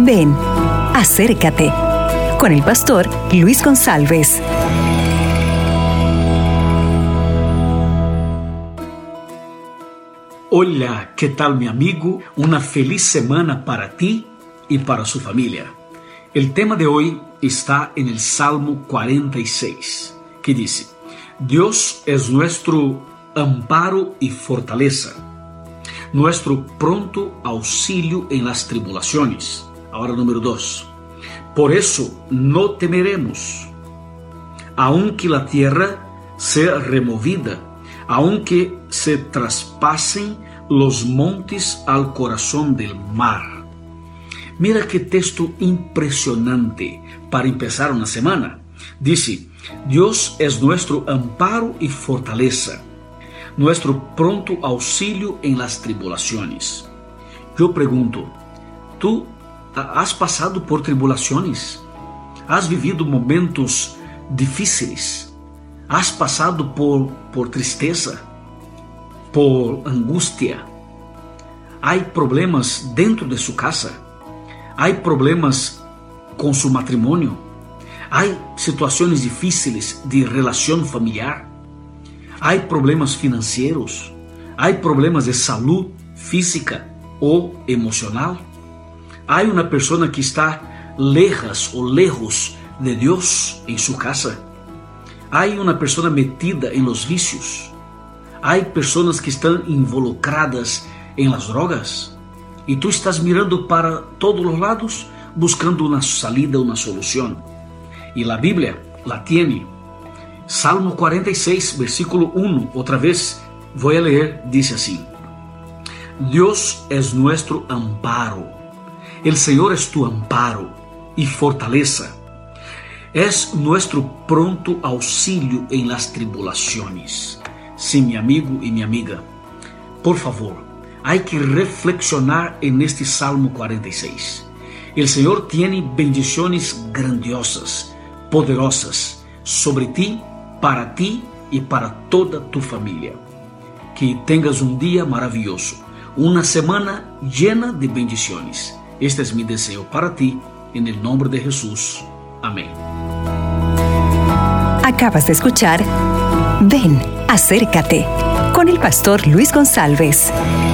Ven, acércate con el pastor Luis González. Hola, ¿qué tal mi amigo? Una feliz semana para ti y para su familia. El tema de hoy está en el Salmo 46, que dice: Dios es nuestro amparo y fortaleza, nuestro pronto auxilio en las tribulaciones. Ahora número 2. Por eso no temeremos, aunque la tierra sea removida, aunque se traspasen los montes al corazón del mar. Mira qué texto impresionante para empezar una semana. Dice: Dios es nuestro amparo y fortaleza, nuestro pronto auxilio en las tribulaciones. Yo pregunto, ¿tú has pasado por tribulaciones? ¿Has vivido momentos difíciles? ¿Has pasado por tristeza? ¿Por angustia? ¿Hay problemas dentro de su casa? ¿Hay problemas con su matrimonio? ¿Hay situaciones difíciles de relación familiar? ¿Hay problemas financieros? ¿Hay problemas de salud física o emocional? ¿Hay una persona que está lejos de Dios en su casa? ¿Hay una persona metida en los vicios? ¿Hay personas que están involucradas en las drogas? Y tú estás mirando para todos los lados buscando una salida, una solución. Y la Biblia la tiene. Salmo 46, versículo 1, otra vez voy a leer, dice así: Dios es nuestro amparo. El Señor es tu amparo y fortaleza. Es nuestro pronto auxilio en las tribulaciones. Sí, mi amigo y mi amiga, por favor, hay que reflexionar en este Salmo 46. El Señor tiene bendiciones grandiosas, poderosas, sobre ti y para toda tu familia. Que tengas un día maravilloso, una semana llena de bendiciones. Este es mi deseo para ti, en el nombre de Jesús. Amén. Acabas de escuchar Ven, acércate con el pastor Luis González.